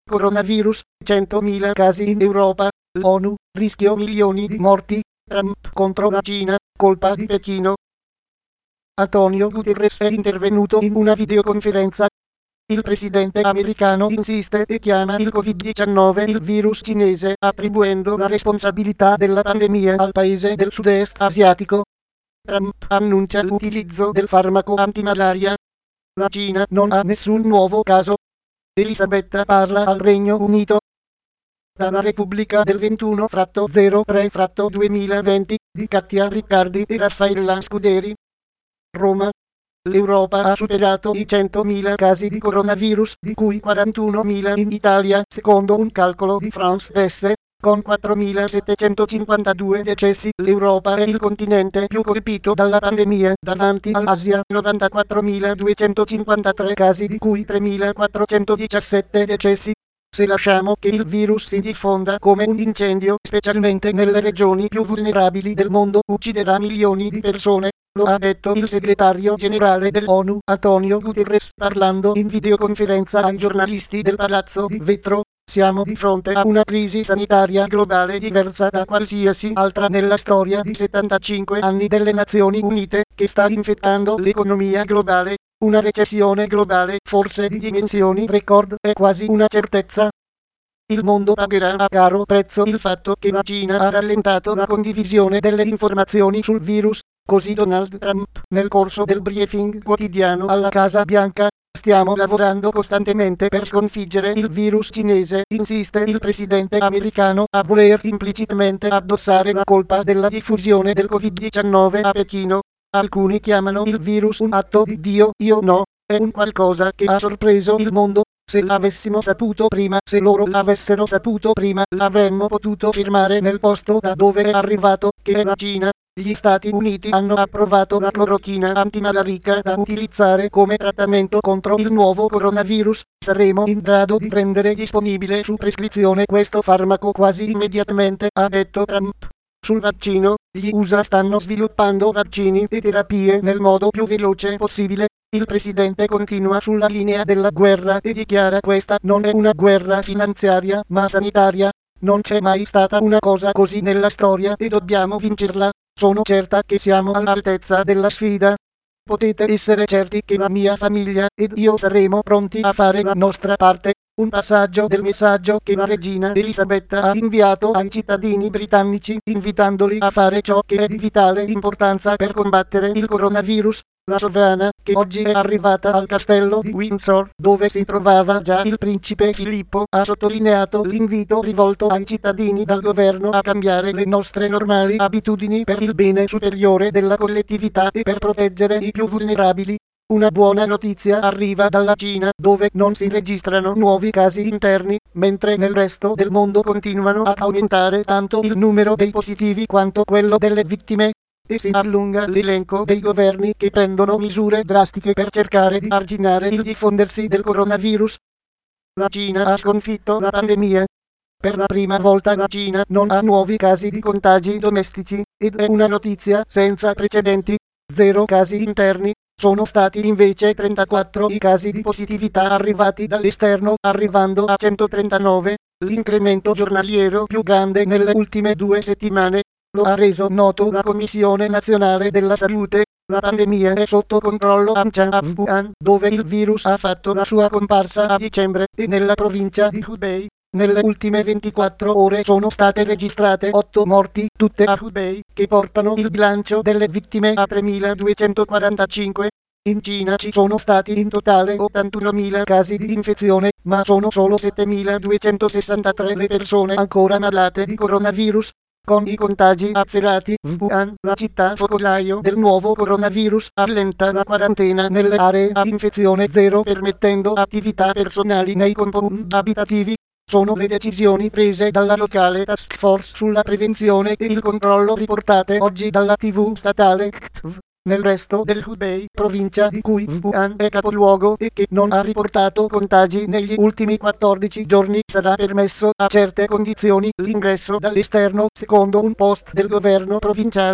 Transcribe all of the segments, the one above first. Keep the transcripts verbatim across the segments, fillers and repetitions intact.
Coronavirus, centomila casi in Europa, l'ONU, rischio milioni di morti, Trump contro la Cina, colpa di Pechino. Antonio Guterres è intervenuto in una videoconferenza. Il presidente americano insiste e chiama il Covid diciannove il virus cinese, attribuendo la responsabilità della pandemia al paese del sud-est asiatico. Trump annuncia l'utilizzo del farmaco antimalaria. La Cina non ha nessun nuovo caso. Elisabetta parla al Regno Unito. Dalla Repubblica del ventuno zero tre duemilaventi di Katia Riccardi e Raffaella Scuderi. Roma. L'Europa ha superato i centomila casi di coronavirus, di cui quarantunomila in Italia, secondo un calcolo di France Presse, con quattromilasettecentocinquantadue decessi. L'Europa è il continente più colpito dalla pandemia, davanti all'Asia, novantaquattromiladuecentocinquantatré casi, di cui tremilaquattrocentodiciassette decessi. Se lasciamo che il virus si diffonda come un incendio, specialmente nelle regioni più vulnerabili del mondo, ucciderà milioni di persone. Lo ha detto il segretario generale dell'ONU, Antonio Guterres, parlando in videoconferenza ai giornalisti del Palazzo di Vetro. Siamo di fronte a una crisi sanitaria globale diversa da qualsiasi altra nella storia di settantacinque anni delle Nazioni Unite, che sta infettando l'economia globale. Una recessione globale, forse di dimensioni record, è quasi una certezza. Il mondo pagherà a caro prezzo il fatto che la Cina ha rallentato la condivisione delle informazioni sul virus. Così Donald Trump, nel corso del briefing quotidiano alla Casa Bianca: stiamo lavorando costantemente per sconfiggere il virus cinese, insiste il presidente americano, a voler implicitamente addossare la colpa della diffusione del Covid diciannove a Pechino. Alcuni chiamano il virus un atto di Dio, io no, è un qualcosa che ha sorpreso il mondo. Se l'avessimo saputo prima, se loro l'avessero saputo prima, l'avremmo potuto firmare nel posto da dove è arrivato, che è la Cina. Gli Stati Uniti hanno approvato la clorochina antimalarica da utilizzare come trattamento contro il nuovo coronavirus. Saremo in grado di rendere disponibile su prescrizione questo farmaco quasi immediatamente, ha detto Trump. Sul vaccino, gli U S A stanno sviluppando vaccini e terapie nel modo più veloce possibile. Il presidente continua sulla linea della guerra e dichiara: questa non è una guerra finanziaria, ma sanitaria. Non c'è mai stata una cosa così nella storia e dobbiamo vincerla. Sono certa che siamo all'altezza della sfida. Potete essere certi che la mia famiglia ed io saremo pronti a fare la nostra parte. Un passaggio del messaggio che la regina Elisabetta ha inviato ai cittadini britannici, invitandoli a fare ciò che è di vitale importanza per combattere il coronavirus. La sovrana, che oggi è arrivata al castello di Windsor, dove si trovava già il principe Filippo, ha sottolineato l'invito rivolto ai cittadini dal governo a cambiare le nostre normali abitudini per il bene superiore della collettività e per proteggere i più vulnerabili. Una buona notizia arriva dalla Cina, dove non si registrano nuovi casi interni, mentre nel resto del mondo continuano ad aumentare tanto il numero dei positivi quanto quello delle vittime. E si allunga l'elenco dei governi che prendono misure drastiche per cercare di arginare il diffondersi del coronavirus. La Cina ha sconfitto la pandemia. Per la prima volta la Cina non ha nuovi casi di contagi domestici, ed è una notizia senza precedenti. Zero casi interni. Sono stati invece trentaquattro i casi di positività arrivati dall'esterno, arrivando a centotrentanove, l'incremento giornaliero più grande nelle ultime due settimane. Lo ha reso noto la Commissione Nazionale della Salute. La pandemia è sotto controllo a Wuhan, dove il virus ha fatto la sua comparsa a dicembre, e nella provincia di Hubei. Nelle ultime ventiquattro ore sono state registrate otto morti, tutte a Hubei, che portano il bilancio delle vittime a tremiladuecentoquarantacinque. In Cina ci sono stati in totale ottantunomila casi di infezione, ma sono solo settemiladuecentosessantatré le persone ancora malate di coronavirus. Con i contagi azzerati, Wuhan, la città focolaio del nuovo coronavirus, allenta la quarantena nelle aree a infezione zero, permettendo attività personali nei compound abitativi. Sono le decisioni prese dalla locale task force sulla prevenzione e il controllo riportate oggi dalla tivù statale K T V. Nel resto del Hubei, provincia di cui Wuhan è capoluogo e che non ha riportato contagi negli ultimi quattordici giorni, sarà permesso a certe condizioni l'ingresso dall'esterno, secondo un post del governo provinciale.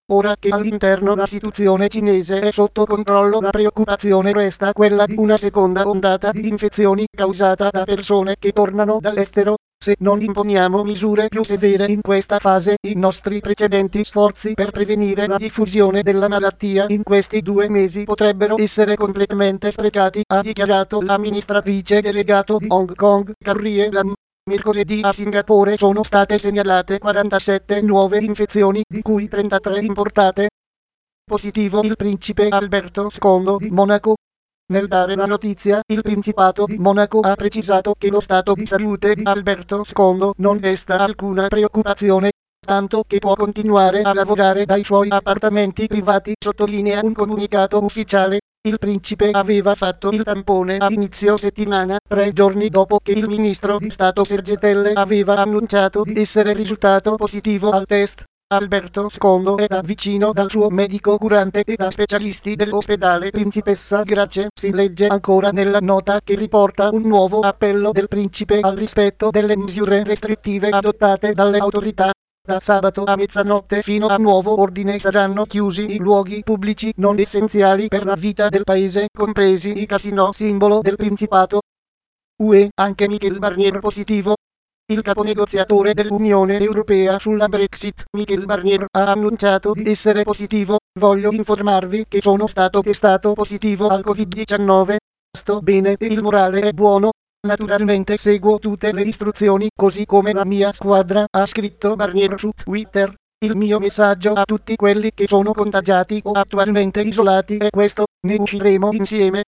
Ora che all'interno la situazione cinese è sotto controllo, la preoccupazione resta quella di una seconda ondata di infezioni causata da persone che tornano dall'estero. Se non imponiamo misure più severe in questa fase, i nostri precedenti sforzi per prevenire la diffusione della malattia in questi due mesi potrebbero essere completamente sprecati, ha dichiarato l'amministratrice delegato di Hong Kong, Carrie Lam. Mercoledì a Singapore sono state segnalate quarantasette nuove infezioni, di cui trentatré importate. Positivo il principe Alberto secondo di Monaco. Nel dare la notizia, il Principato di Monaco ha precisato che lo stato di salute di Alberto secondo non desta alcuna preoccupazione, tanto che può continuare a lavorare dai suoi appartamenti privati, sottolinea un comunicato ufficiale. Il principe aveva fatto il tampone a inizio settimana, tre giorni dopo che il ministro di Stato Sergetelle aveva annunciato di essere risultato positivo al test. Alberto secondo è da vicino dal suo medico curante e da specialisti dell'ospedale Principessa Grace, si legge ancora nella nota che riporta un nuovo appello del principe al rispetto delle misure restrittive adottate dalle autorità. Da sabato a mezzanotte fino a nuovo ordine saranno chiusi i luoghi pubblici non essenziali per la vita del paese, compresi i casinò simbolo del Principato. U E, anche Michel Barnier positivo. Il caponegoziatore dell'Unione Europea sulla Brexit, Michel Barnier, ha annunciato di essere positivo. Voglio informarvi che sono stato testato positivo al covid diciannove. Sto bene e il morale è buono. Naturalmente seguo tutte le istruzioni, così come la mia squadra, ha scritto Barnier su Twitter. Il mio messaggio a tutti quelli che sono contagiati o attualmente isolati è questo: ne usciremo insieme.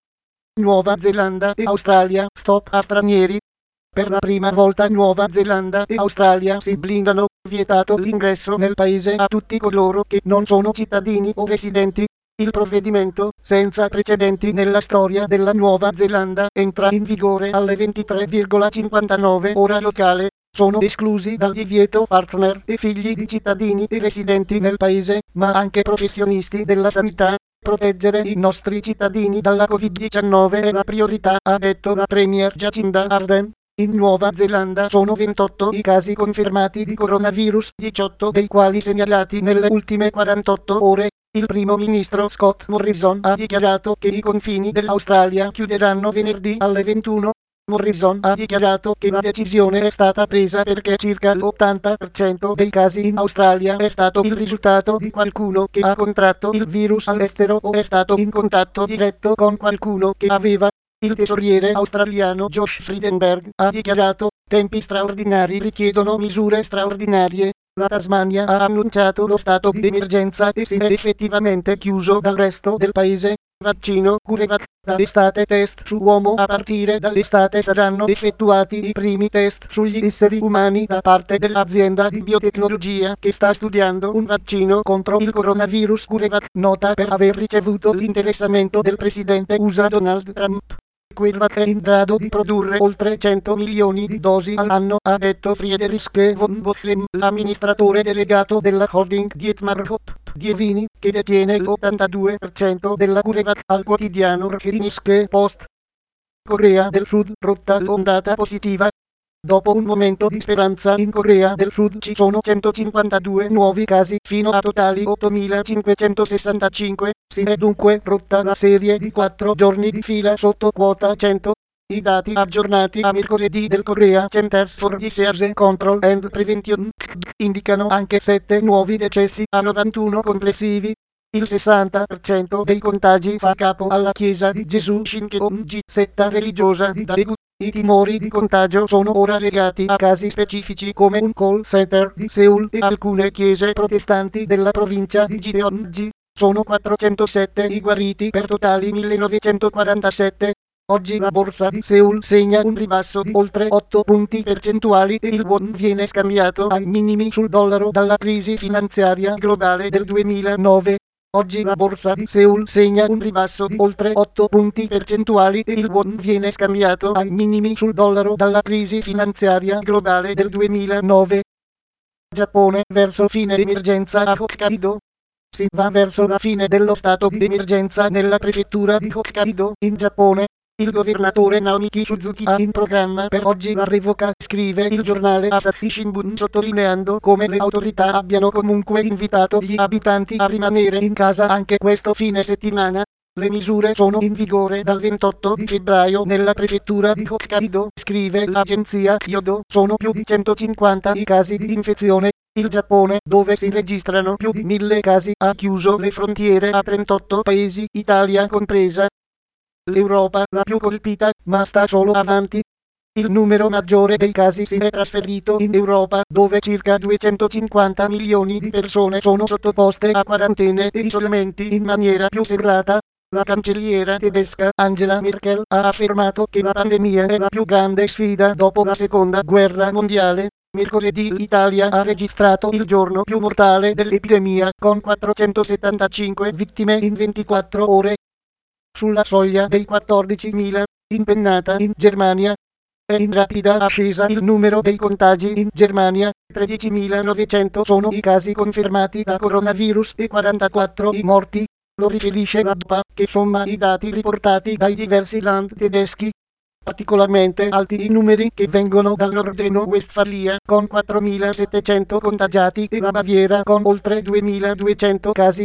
Nuova Zelanda e Australia, stop a stranieri. Per la prima volta Nuova Zelanda e Australia si blindano, vietato l'ingresso nel paese a tutti coloro che non sono cittadini o residenti. Il provvedimento, senza precedenti nella storia della Nuova Zelanda, entra in vigore alle ventitré e cinquantanove ora locale. Sono esclusi dal divieto partner e figli di cittadini e residenti nel paese, ma anche professionisti della sanità. Proteggere i nostri cittadini dalla covid diciannove è la priorità, ha detto la Premier Jacinda Ardern. In Nuova Zelanda sono ventotto i casi confermati di coronavirus, diciotto dei quali segnalati nelle ultime quarantotto ore. Il primo ministro Scott Morrison ha dichiarato che i confini dell'Australia chiuderanno venerdì alle ventuno. Morrison ha dichiarato che la decisione è stata presa perché circa l'ottanta per cento dei casi in Australia è stato il risultato di qualcuno che ha contratto il virus all'estero o è stato in contatto diretto con qualcuno che aveva. Il tesoriere australiano Josh Frydenberg ha dichiarato: tempi straordinari richiedono misure straordinarie. La Tasmania ha annunciato lo stato di emergenza e si è effettivamente chiuso dal resto del paese. Vaccino CureVac. Dall'estate test su uomo. A partire dall'estate saranno effettuati i primi test sugli esseri umani da parte dell'azienda di biotecnologia che sta studiando un vaccino contro il coronavirus. CureVac, nota per aver ricevuto l'interessamento del presidente U S A Donald Trump. CureVac è in grado di produrre oltre cento milioni di dosi all'anno, ha detto Friedrich von Bochem, l'amministratore delegato della holding Dietmar Hopp Dievini, che detiene l'ottantadue per cento della CureVac, al quotidiano Rheinisch Post. Corea del Sud, rotta l'ondata positiva. Dopo un momento di speranza in Corea del Sud ci sono centocinquantadue nuovi casi fino a totali ottomilacinquecentosessantacinque, si è dunque rotta la serie di quattro giorni di fila sotto quota cento. I dati aggiornati a mercoledì del Korea Centers for Disease Control and Prevention indicano anche sette nuovi decessi a novantuno complessivi. Il sessanta per cento dei contagi fa capo alla Chiesa di Gesù Shincheonji, setta religiosa di Daegu. I timori di contagio sono ora legati a casi specifici come un call center di Seoul e alcune chiese protestanti della provincia di Gyeonggi. Sono quattrocentosette i guariti per totali millenovecentoquarantasette. Oggi la borsa di Seoul segna un ribasso di oltre otto punti percentuali e il won viene scambiato ai minimi sul dollaro dalla crisi finanziaria globale del duemilanove. Oggi la borsa di Seoul segna un ribasso di oltre otto punti percentuali e il won viene scambiato ai minimi sul dollaro dalla crisi finanziaria globale del duemilanove. Giappone, verso fine emergenza a Hokkaido. Si va verso la fine dello stato di emergenza nella prefettura di Hokkaido, in Giappone. Il governatore Naoki Suzuki ha in programma per oggi la revoca, scrive il giornale Asahi Shimbun, sottolineando come le autorità abbiano comunque invitato gli abitanti a rimanere in casa anche questo fine settimana. Le misure sono in vigore dal ventotto di febbraio nella prefettura di Hokkaido, scrive l'agenzia Kyodo. Sono più di centocinquanta i casi di infezione. Il Giappone, dove si registrano più di mille casi, ha chiuso le frontiere a trentotto paesi, Italia compresa. L'Europa, la più colpita, ma sta solo avanti. Il numero maggiore dei casi si è trasferito in Europa, dove circa duecentocinquanta milioni di persone sono sottoposte a quarantene e isolamenti in maniera più serrata. La cancelliera tedesca Angela Merkel ha affermato che la pandemia è la più grande sfida dopo la seconda guerra mondiale. Mercoledì l'Italia ha registrato il giorno più mortale dell'epidemia, con quattrocentosettantacinque vittime in ventiquattro ore. Sulla soglia dei quattordicimila, impennata in Germania. È in rapida ascesa il numero dei contagi in Germania, tredicimilanovecento sono i casi confermati da coronavirus e quarantaquattro i morti. Lo riferisce l'A D P A, che somma i dati riportati dai diversi land tedeschi. Particolarmente alti i numeri che vengono dal Nordrhein-Westfalia, con quattromilasettecento contagiati, e la Baviera con oltre duemiladuecento casi.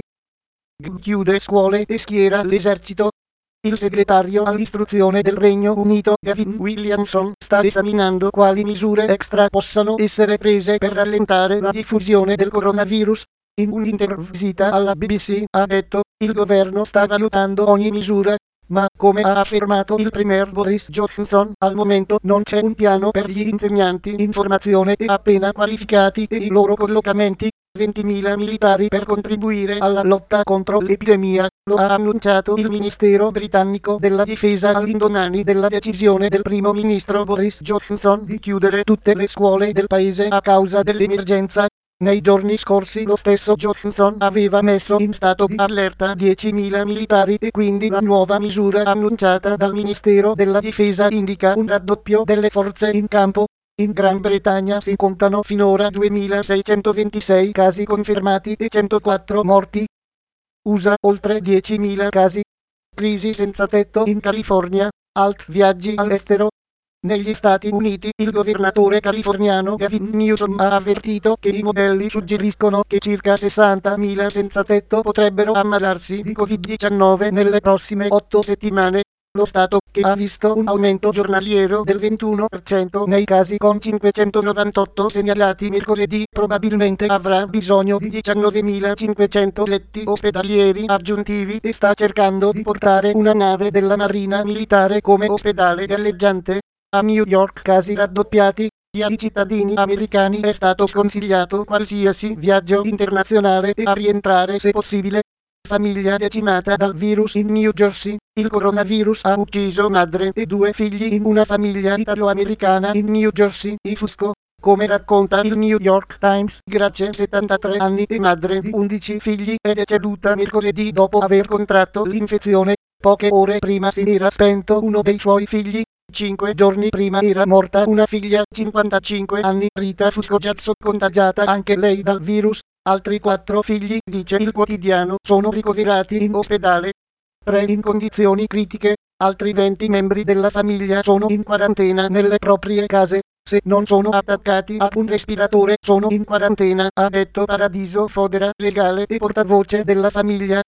Chiude scuole e schiera l'esercito. Il segretario all'istruzione del Regno Unito, Gavin Williamson, sta esaminando quali misure extra possano essere prese per rallentare la diffusione del coronavirus. In un'intervista alla B B C ha detto: il governo sta valutando ogni misura, ma, come ha affermato il premier Boris Johnson, al momento non c'è un piano per gli insegnanti in formazione e appena qualificati e i loro collocamenti. ventimila militari per contribuire alla lotta contro l'epidemia, lo ha annunciato il Ministero britannico della Difesa all'indomani della decisione del primo ministro Boris Johnson di chiudere tutte le scuole del paese a causa dell'emergenza. Nei giorni scorsi lo stesso Johnson aveva messo in stato di allerta diecimila militari e quindi la nuova misura annunciata dal Ministero della Difesa indica un raddoppio delle forze in campo. In Gran Bretagna si contano finora duemilaseicentoventisei casi confermati e centoquattro morti. U S A oltre diecimila casi. Crisi senza tetto in California, alt viaggi all'estero. Negli Stati Uniti, il governatore californiano Gavin Newsom ha avvertito che i modelli suggeriscono che circa sessantamila senza tetto potrebbero ammalarsi di covid diciannove nelle prossime otto settimane. Lo Stato, che ha visto un aumento giornaliero del ventuno per cento nei casi con cinquecentonovantotto segnalati mercoledì, probabilmente avrà bisogno di diciannovemilacinquecento letti ospedalieri aggiuntivi e sta cercando di portare una nave della Marina Militare come ospedale galleggiante. A New York casi raddoppiati. Ai cittadini americani è stato sconsigliato qualsiasi viaggio internazionale e a rientrare se possibile. Famiglia decimata dal virus in New Jersey. Il coronavirus ha ucciso madre e due figli in una famiglia italo-americana in New Jersey, i Fusco. Come racconta il New York Times, Grace, settantatré anni e madre di undici figli, è deceduta mercoledì dopo aver contratto l'infezione. Poche ore prima si era spento uno dei suoi figli. Cinque giorni prima era morta una figlia, cinquantacinque anni, Rita Fusco Jazzo, contagiata anche lei dal virus. Altri quattro figli, dice il quotidiano, sono ricoverati in ospedale. Tre in condizioni critiche. Altri venti membri della famiglia sono in quarantena nelle proprie case. Se non sono attaccati a un respiratore sono in quarantena, ha detto Paradiso Fodera, legale e portavoce della famiglia.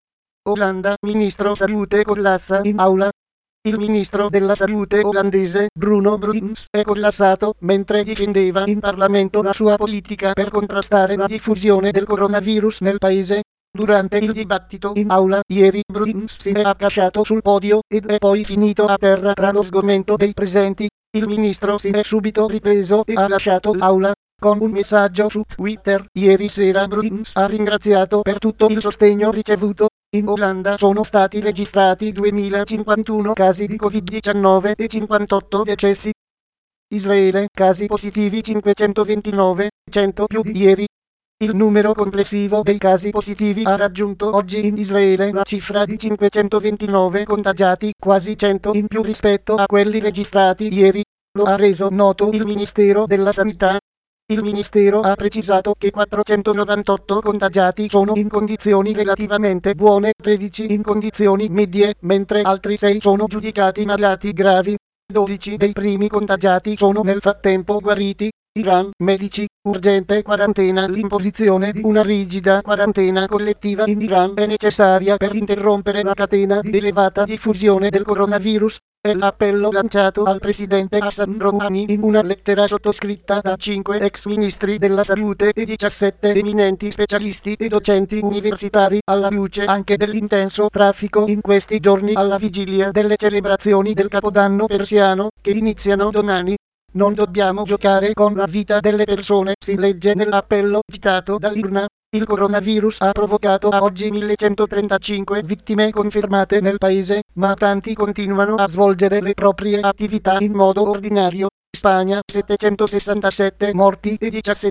Olanda, ministro salute collassa in aula. Il ministro della salute olandese, Bruno Bruins, è collassato mentre difendeva in Parlamento la sua politica per contrastare la diffusione del coronavirus nel paese. Durante il dibattito in aula ieri, Bruins si è accasciato sul podio ed è poi finito a terra tra lo sgomento dei presenti. Il ministro si è subito ripreso e ha lasciato l'aula. Con un messaggio su Twitter, ieri sera Bruins ha ringraziato per tutto il sostegno ricevuto. In Olanda sono stati registrati duemilacinquantuno casi di covid diciannove e cinquantotto decessi. Israele, casi positivi cinquecentoventinove, cento più di ieri. Il numero complessivo dei casi positivi ha raggiunto oggi in Israele la cifra di cinquecentoventinove contagiati, quasi cento in più rispetto a quelli registrati ieri. Lo ha reso noto il Ministero della Sanità. Il Ministero ha precisato che quattrocentonovantotto contagiati sono in condizioni relativamente buone, tredici in condizioni medie, mentre altri sei sono giudicati malati gravi. dodici dei primi contagiati sono nel frattempo guariti. Iran, medici, urgente quarantena. L'imposizione di una rigida quarantena collettiva in Iran è necessaria per interrompere la catena di elevata diffusione del coronavirus. È l'appello lanciato al presidente Hassan Rouhani in una lettera sottoscritta da cinque ex ministri della salute e diciassette eminenti specialisti e docenti universitari, alla luce anche dell'intenso traffico in questi giorni alla vigilia delle celebrazioni del Capodanno persiano, che iniziano domani. Non dobbiamo giocare con la vita delle persone, si legge nell'appello citato dall'I R N A. Il coronavirus ha provocato a oggi millecentotrentacinque vittime confermate nel paese, ma tanti continuano a svolgere le proprie attività in modo ordinario. Spagna, settecentosessantasette morti e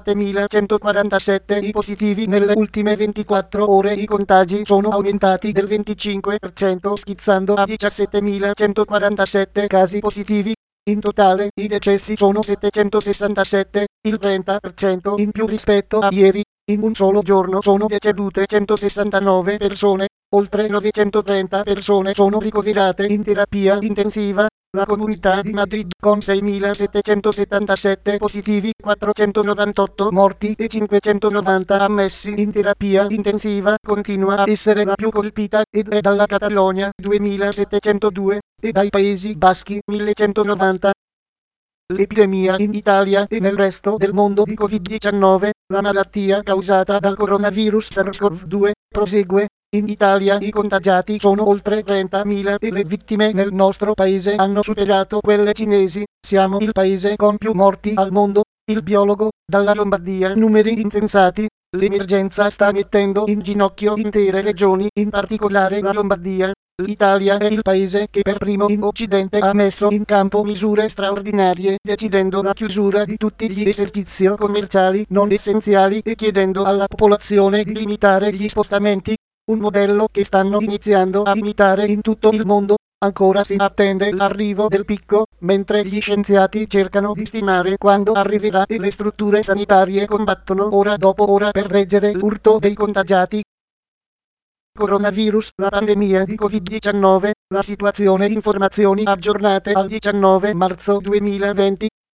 diciassettemilacentoquarantasette i positivi nelle ultime ventiquattro ore. I contagi sono aumentati del venticinque per cento, schizzando a diciassettemilacentoquarantasette casi positivi. In totale, i decessi sono settecentosessantasette, il trenta per cento in più rispetto a ieri. In un solo giorno sono decedute centosessantanove persone, oltre novecentotrenta persone sono ricoverate in terapia intensiva. La Comunità di Madrid, con seimilasettecentosettantasette positivi, quattrocentonovantotto morti e cinquecentonovanta ammessi in terapia intensiva, continua a essere la più colpita, ed è dalla Catalogna, duemilasettecentodue, e dai Paesi Baschi, millecentonovanta. L'epidemia in Italia e nel resto del mondo di Covid diciannove, la malattia causata dal coronavirus SARS-CoV due, prosegue. In Italia i contagiati sono oltre trentamila e le vittime nel nostro paese hanno superato quelle cinesi. Siamo il paese con più morti al mondo. Il biologo, dalla Lombardia. Numeri insensati. L'emergenza sta mettendo in ginocchio intere regioni, in particolare la Lombardia. L'Italia è il paese che per primo in Occidente ha messo in campo misure straordinarie, decidendo la chiusura di tutti gli esercizi commerciali non essenziali e chiedendo alla popolazione di limitare gli spostamenti. Un modello che stanno iniziando a imitare in tutto il mondo. Ancora si attende l'arrivo del picco, mentre gli scienziati cercano di stimare quando arriverà e le strutture sanitarie combattono ora dopo ora per reggere l'urto dei contagiati. Coronavirus, la pandemia di Covid diciannove, la situazione. Informazioni aggiornate al diciannove marzo duemilaventi.